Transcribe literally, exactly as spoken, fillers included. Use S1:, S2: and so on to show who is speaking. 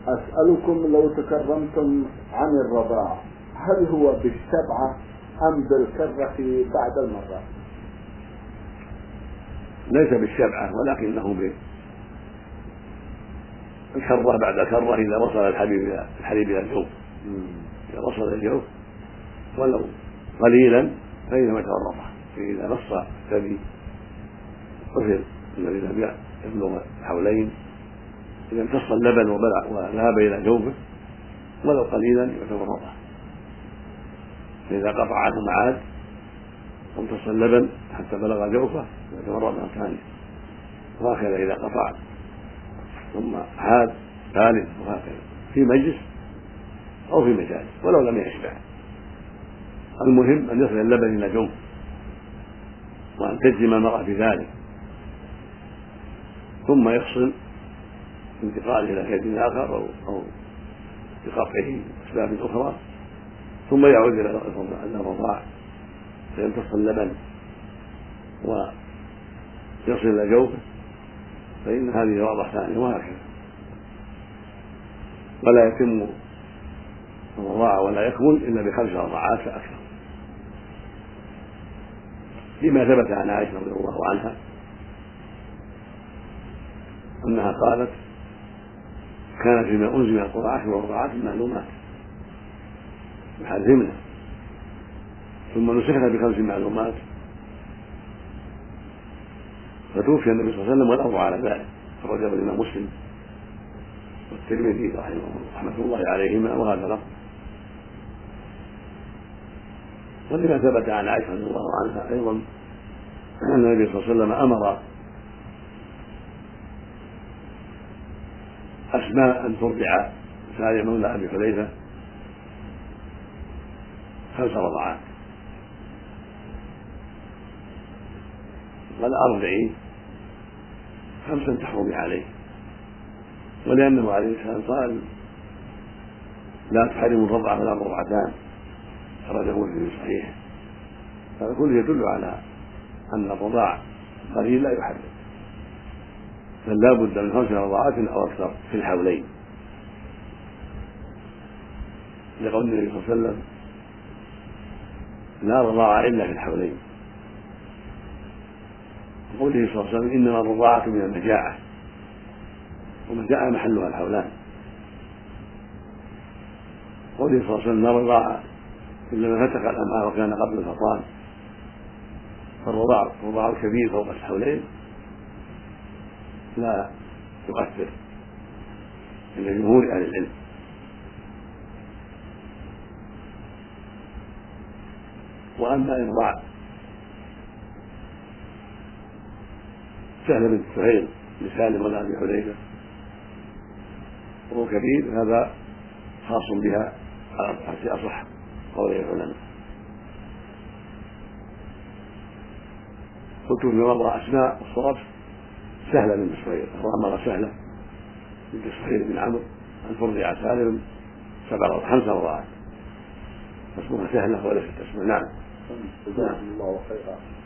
S1: أسألكم لو تكرمتم عن الرضاع هل هو بالسبعة أم بالكرة بعد المرة؟
S2: ليس بالسبعة ولكنه بالكرة بعد كرة إذا وصل الحليب الحليب إلى الجوف. إذا وصل الجوف ولو قليلا فإنما يتورطه، إذا نص الثدي طفل الذي لم يبلغ حولين إذا امتص اللبن وذهب إلى جوفه ولو قليلا يتورطه، فإذا قطع عنه معاد وامتص اللبن حتى بلغ جوفه يتورطه ثانيا، وهكذا إذا قطع ثم عاد ثالث، وهكذا في مجلس أو في مجالس ولو لم يشبع. المهم أن يصل اللبن إلى جوف وأن تجزم المرأة بذلك، ثم يفصل انتقاله إلى كيد آخر أو أو بقطعه أسباب أخرى، ثم يعود إلى الرضاع فيمتص اللبن ويصل إلى جوفه، فإن هذه واضح ثانية، وهكذا. ولا يتم الرضاعة ولا يكمل إلا بخمس رضاعات فأكثر، لما ثبت عن عائشة رضي الله عنها أنها قالت: كان فيما أنزل من القرآن عشر رضاعات معلومات يحرمنا، ثم نسخنا بخمس معلومات، فتوفي النبي صلى الله عليه وسلم والأمر على ذلك، أخرجه الإمام مسلم والترمذي رحمة الله عليهما وهذا لفظ. ولما ثبت عن عائشة رضي الله عنها أيضا أن النبي صلى الله عليه وسلم أمر أسماء أن ترضع سالم مولى أبي حذيفة خمس رضعات، قال: أرضعي خمسا تحرمي عليه، ولأنه عليه السلام قال: لا تحرم الرضع ولا مرضعتان، خرجه مسلم في صحيحه. هذا كله يدل على أن الرضاع قليل لا يحرم، بل لا بد من خمس رضاعات أو أكثر في الحولين، لقول النبي صلى الله عليه وسلم: لا رضاعة إلا في الحولين، وقوله صلى الله عليه وسلم: إنما الرضاعة من المجاعة، والمجاعة محلها الحولان. قوله صلى الله عليه وسلم: لا رضاعة إلا ما فتق الأمعاء وكان قبل الفطام، فالرضاع الرضاع الكبير فوق الحولين لا يؤثر عند جمهور أهل العلم. وأما إرضاع سهل بن سهيل لسالم ولا أبي حذيفة وهو كبير، هذا خاص بها في أصح قول العلماء. قلت في مرة أسماء الصرف سهلة بنت سهيل، مرة سهلة بنت سهيل بن عمرو أن ترضع سالم سبع خمس رضاعات، اسمها سهلة وليست اسمها. نعم.
S1: جزاكم الله خيرا.